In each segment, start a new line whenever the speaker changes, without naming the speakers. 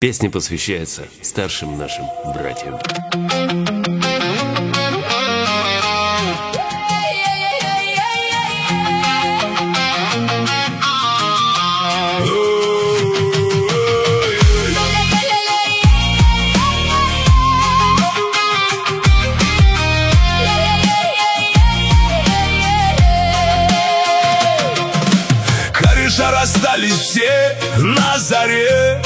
Песня посвящается старшим нашим братьям.
Расстались все на заре.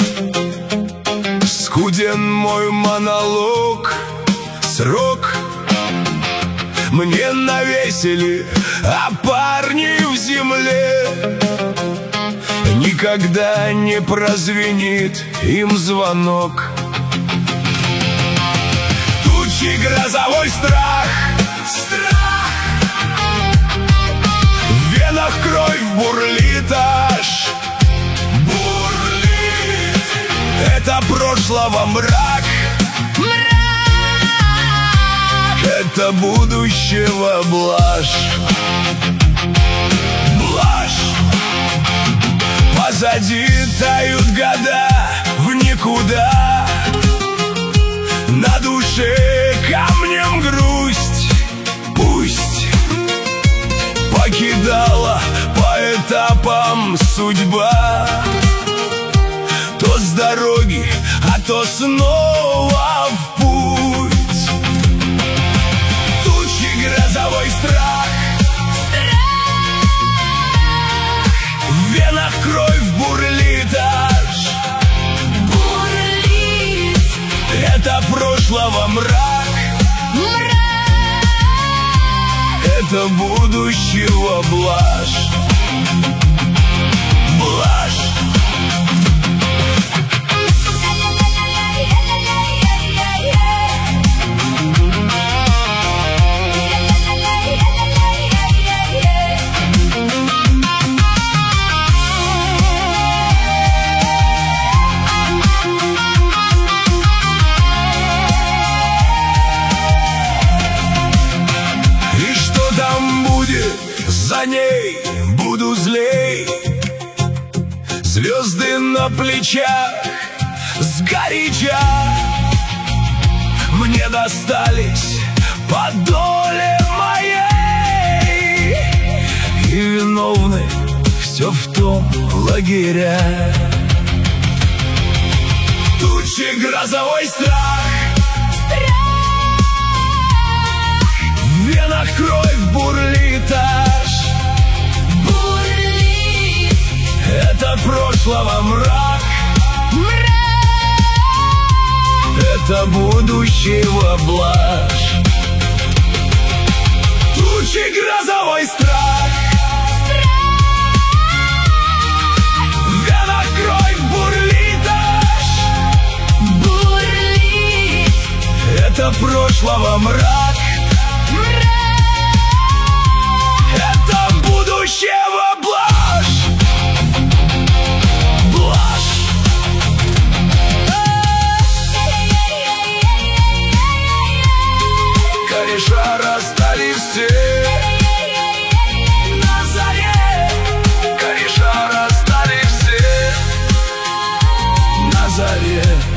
Скуден мой монолог. Срок мне навесили, а парни в земле. Никогда не прозвенит им звонок. Тучи, грозовой страх. В венах кровь бурлит аж. Бурлит. Это прошлого мрак. Это будущего блажь. Блажь. Позади тают года в никуда. На душе камнем грусть. Пусть покидала по этапам судьба. То с дороги, а то снова в путь. Тучи, грозовой страх. В венах кровь бурлит аж. Бурлит. Это прошлого мрак. Это будущего блажь. Блажь. За ней буду злей. Звезды на плечах сгоряча мне достались по доле моей. И виновны все в том лагеря. Тучи, грозовой страх. В венах кровь бурлит аж. Бурлит. Это прошлого мрак. Это будущего блажь. Тучи, грозовой страх. В венах кровь бурлит аж. Бурлит. Это прошлого мрак. Это будущего блажь. Блажь. Кореша расстались все на заре. Кореша расстались все на заре.